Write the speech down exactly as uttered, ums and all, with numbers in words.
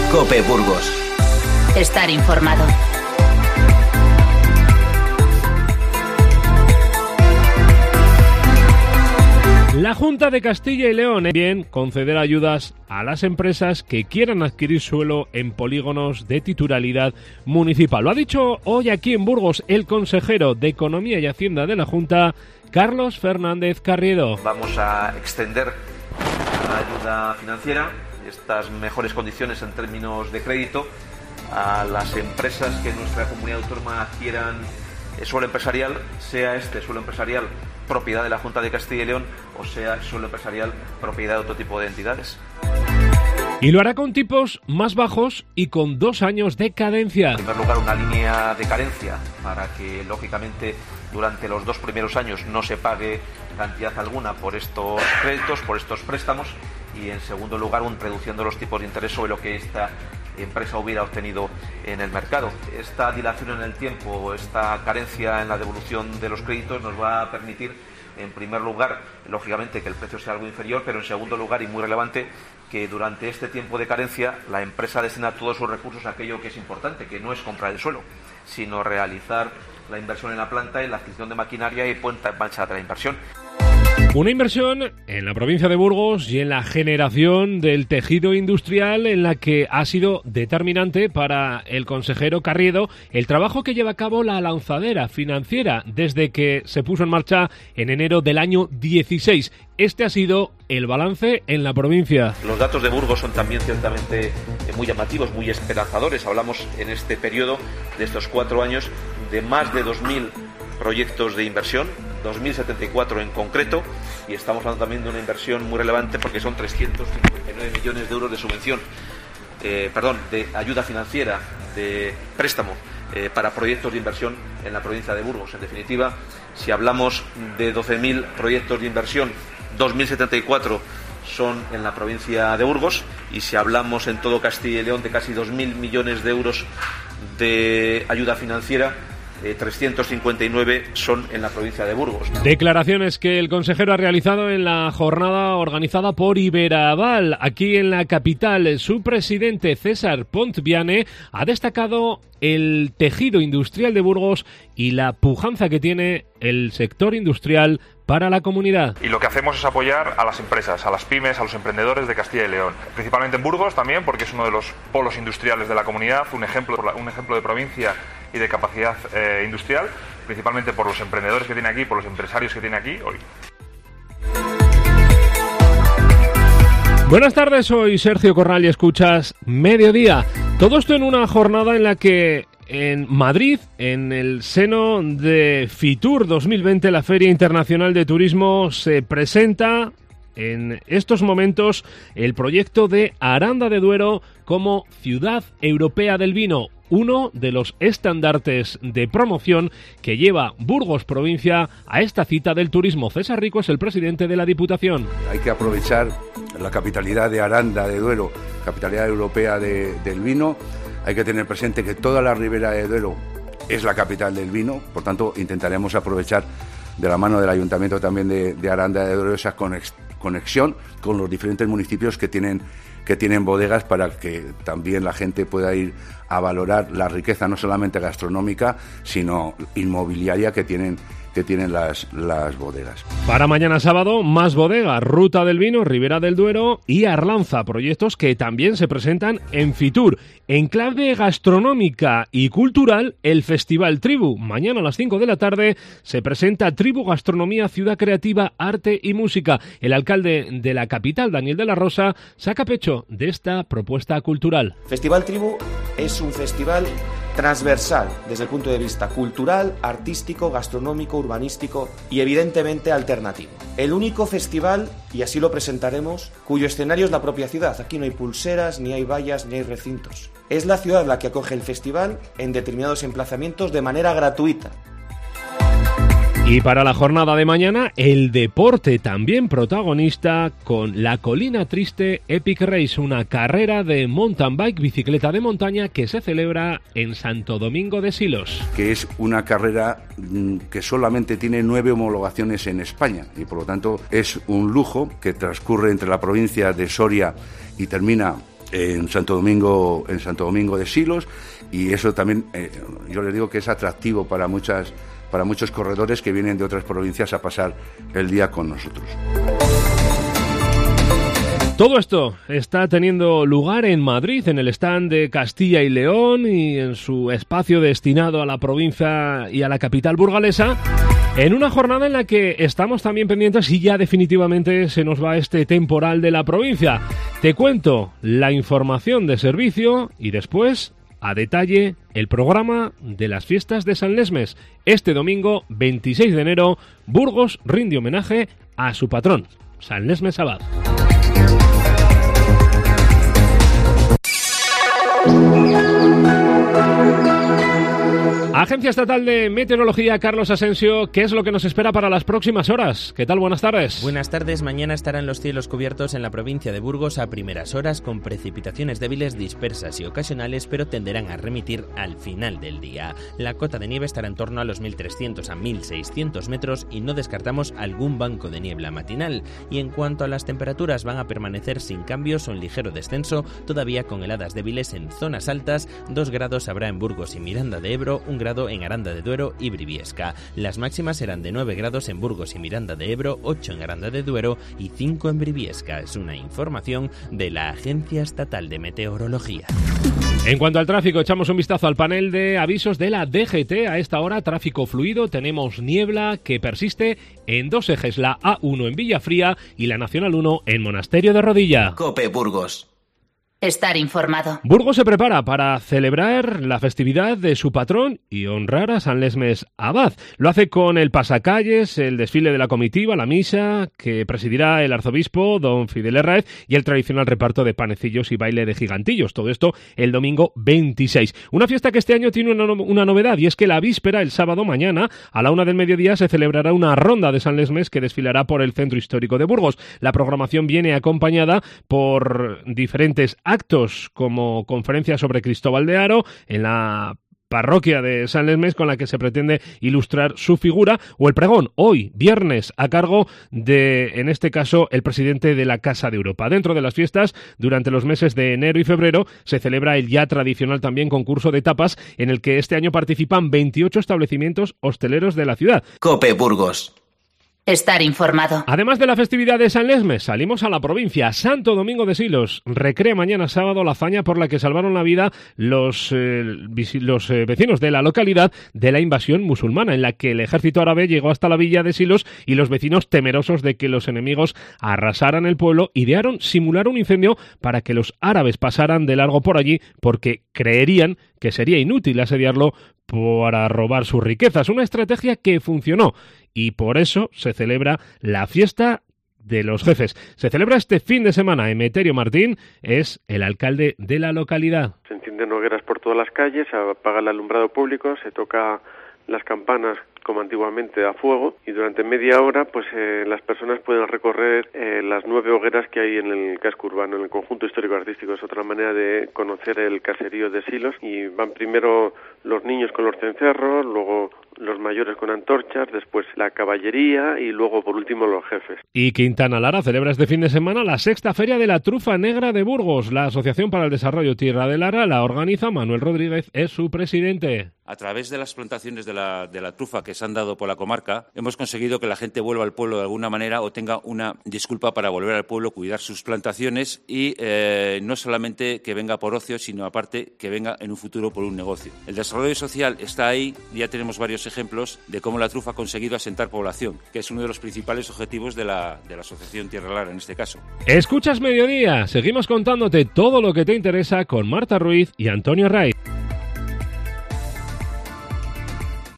COPE Burgos. Estar informado. La Junta de Castilla y León bien conceder ayudas a las empresas que quieran adquirir suelo en polígonos de titularidad municipal. Lo ha dicho hoy aquí en Burgos el consejero de Economía y Hacienda de la Junta, Carlos Fernández Carriedo. Vamos a extender la ayuda financiera, estas mejores condiciones en términos de crédito, a las empresas que en nuestra comunidad autónoma adquieran suelo empresarial, sea este suelo empresarial propiedad de la Junta de Castilla y León o sea suelo empresarial propiedad de otro tipo de entidades. Y lo hará con tipos más bajos y con dos años de cadencia. En primer lugar, una línea de carencia para que, lógicamente, durante los dos primeros años no se pague cantidad alguna por estos créditos, por estos préstamos. Y, en segundo lugar, un reduciendo los tipos de interés sobre lo que esta empresa hubiera obtenido en el mercado. Esta dilación en el tiempo, esta carencia en la devolución de los créditos nos va a permitir, en primer lugar, lógicamente, que el precio sea algo inferior, pero en segundo lugar, y muy relevante, que durante este tiempo de carencia la empresa destina todos sus recursos a aquello que es importante, que no es comprar el suelo, sino realizar la inversión en la planta, en la adquisición de maquinaria y puesta en marcha de la inversión. Una inversión en la provincia de Burgos y en la generación del tejido industrial, en la que ha sido determinante para el consejero Carriedo el trabajo que lleva a cabo la lanzadera financiera desde que se puso en marcha en enero del año dieciséis. Este ha sido el balance en la provincia. Los datos de Burgos son también ciertamente muy llamativos, muy esperanzadores. Hablamos en este periodo de estos cuatro años de más de dos mil proyectos de inversión, dos mil setenta y cuatro en concreto, y estamos hablando también de una inversión muy relevante porque son trescientos cincuenta y nueve millones de euros de subvención, eh, perdón, de ayuda financiera, de préstamo eh, para proyectos de inversión en la provincia de Burgos. En definitiva, si hablamos de doce mil proyectos de inversión, dos mil setenta y cuatro son en la provincia de Burgos, y si hablamos en todo Castilla y León de casi dos mil millones de euros de ayuda financiera, Eh, trescientos cincuenta y nueve son en la provincia de Burgos. Declaraciones que el consejero ha realizado en la jornada organizada por Iberaval. Aquí en la capital, su presidente César Pontviane ha destacado el tejido industrial de Burgos y la pujanza que tiene el sector industrial para la comunidad. Y lo que hacemos es apoyar a las empresas, a las pymes, a los emprendedores de Castilla y León, principalmente en Burgos también, porque es uno de los polos industriales de la comunidad, un ejemplo, un ejemplo de provincia y de capacidad eh, industrial, principalmente por los emprendedores que tiene aquí, por los empresarios que tiene aquí hoy. Buenas tardes, soy Sergio Corral y escuchas Mediodía. Todo esto en una jornada en la que en Madrid, en el seno de Fitur dos mil veinte, la Feria Internacional de Turismo, se presenta en estos momentos el proyecto de Aranda de Duero como Ciudad Europea del Vino, uno de los estandartes de promoción que lleva Burgos Provincia a esta cita del turismo. César Rico es el presidente de la Diputación. Hay que aprovechar la capitalidad de Aranda de Duero, capitalidad europea de, del vino. Hay que tener presente que toda la Ribera de Duero es la capital del vino, por tanto intentaremos aprovechar de la mano del Ayuntamiento también de, de Aranda de Duero esa conex, conexión con los diferentes municipios que tienen que tienen bodegas, para que también la gente pueda ir a valorar la riqueza no solamente gastronómica, sino inmobiliaria que tienen que tienen las, las bodegas. Para mañana sábado, más bodegas, Ruta del Vino, Ribera del Duero y Arlanza, proyectos que también se presentan en Fitur. En clave gastronómica y cultural, el Festival Tribu. Mañana a las cinco de la tarde se presenta Tribu Gastronomía, Ciudad Creativa, Arte y Música. El alcalde de la capital, Daniel de la Rosa, saca pecho de esta propuesta cultural. Festival Tribu es un festival transversal desde el punto de vista cultural, artístico, gastronómico, urbanístico y evidentemente alternativo. El único festival, y así lo presentaremos, cuyo escenario es la propia ciudad. Aquí no hay pulseras, ni hay vallas, ni hay recintos. Es la ciudad la que acoge el festival en determinados emplazamientos de manera gratuita. Y para la jornada de mañana, el deporte también protagonista con la Colina Triste Epic Race, una carrera de mountain bike, bicicleta de montaña, que se celebra en Santo Domingo de Silos. Que es una carrera que solamente tiene nueve homologaciones en España y por lo tanto es un lujo que transcurre entre la provincia de Soria y termina en Santo Domingo, en Santo Domingo de Silos, y eso también eh, yo les digo que es atractivo para muchas, para muchos corredores que vienen de otras provincias a pasar el día con nosotros. Todo esto está teniendo lugar en Madrid, en el stand de Castilla y León y en su espacio destinado a la provincia y a la capital burgalesa, en una jornada en la que estamos también pendientes si ya definitivamente se nos va este temporal de la provincia. Te cuento la información de servicio y después, a detalle, el programa de las fiestas de San Lesmes. Este domingo, veintiséis de enero, Burgos rinde homenaje a su patrón, San Lesmes Abad. Agencia Estatal de Meteorología, Carlos Asensio, ¿qué es lo que nos espera para las próximas horas? ¿Qué tal? Buenas tardes. Buenas tardes. Mañana estarán los cielos cubiertos en la provincia de Burgos a primeras horas, con precipitaciones débiles, dispersas y ocasionales, pero tenderán a remitir al final del día. La cota de nieve estará en torno a los mil trescientos a mil seiscientos metros y no descartamos algún banco de niebla matinal. Y en cuanto a las temperaturas, van a permanecer sin cambios o en ligero descenso, todavía con heladas débiles en zonas altas. Dos grados habrá en Burgos y Miranda de Ebro, un grado en Aranda de Duero y Briviesca. Las máximas serán de nueve grados en Burgos y Miranda de Ebro, ocho en Aranda de Duero y cinco en Briviesca. Es una información de la Agencia Estatal de Meteorología. En cuanto al tráfico, echamos un vistazo al panel de avisos de la D G T. A esta hora, tráfico fluido, tenemos niebla que persiste en dos ejes, la A uno en Villafría y la Nacional uno en Monasterio de Rodilla. COPE Burgos. Estar informado. Burgos se prepara para celebrar la festividad de su patrón y honrar a San Lesmes Abad. Lo hace con el pasacalles, el desfile de la comitiva, la misa que presidirá el arzobispo don Fidel Herráez y el tradicional reparto de panecillos y baile de gigantillos. Todo esto el domingo veintiséis. Una fiesta que este año tiene una, no- una novedad, y es que la víspera, el sábado mañana, a la una del mediodía, se celebrará una ronda de San Lesmes que desfilará por el centro histórico de Burgos. La programación viene acompañada por diferentes actos como conferencia sobre Cristóbal de Haro en la parroquia de San Lesmes, con la que se pretende ilustrar su figura, o el pregón, hoy, viernes, a cargo de, en este caso, el presidente de la Casa de Europa. Dentro de las fiestas, durante los meses de enero y febrero, se celebra el ya tradicional también concurso de tapas, en el que este año participan veintiocho establecimientos hosteleros de la ciudad. COPE Burgos. Estar informado. Además de la festividad de San Lesmes, salimos a la provincia. Santo Domingo de Silos recrea mañana sábado la hazaña por la que salvaron la vida los, eh, visi- los eh, vecinos de la localidad de la invasión musulmana, en la que el ejército árabe llegó hasta la villa de Silos y los vecinos, temerosos de que los enemigos arrasaran el pueblo, idearon simular un incendio para que los árabes pasaran de largo por allí, porque creerían que sería inútil asediarlo para robar sus riquezas. Una estrategia que funcionó, y por eso se celebra la fiesta de los jefes. Se celebra este fin de semana. Emeterio Martín es el alcalde de la localidad. Se encienden hogueras por todas las calles, se apaga el alumbrado público, se toca las campanas como antiguamente a fuego, y durante media hora pues eh, las personas pueden recorrer eh, las nueve hogueras que hay en el casco urbano, en el conjunto histórico-artístico. Es otra manera de conocer el caserío de Silos, y van primero los niños con los cencerros, luego los mayores con antorchas, después la caballería y luego por último los jefes. Y Quintana Lara celebra este fin de semana la sexta Feria de la Trufa Negra de Burgos. La Asociación para el Desarrollo Tierra de Lara la organiza. Manuel Rodríguez es su presidente. A través de las plantaciones de la, de la trufa que se han dado por la comarca, hemos conseguido que la gente vuelva al pueblo de alguna manera o tenga una disculpa para volver al pueblo, cuidar sus plantaciones y eh, no solamente que venga por ocio, sino aparte que venga en un futuro por un negocio. El desarrollo social está ahí, ya tenemos varios ejemplos de cómo la trufa ha conseguido asentar población, que es uno de los principales objetivos de la, de la Asociación Tierra Lara en este caso. Escuchas Mediodía, seguimos contándote todo lo que te interesa con Marta Ruiz y Antonio Raiz.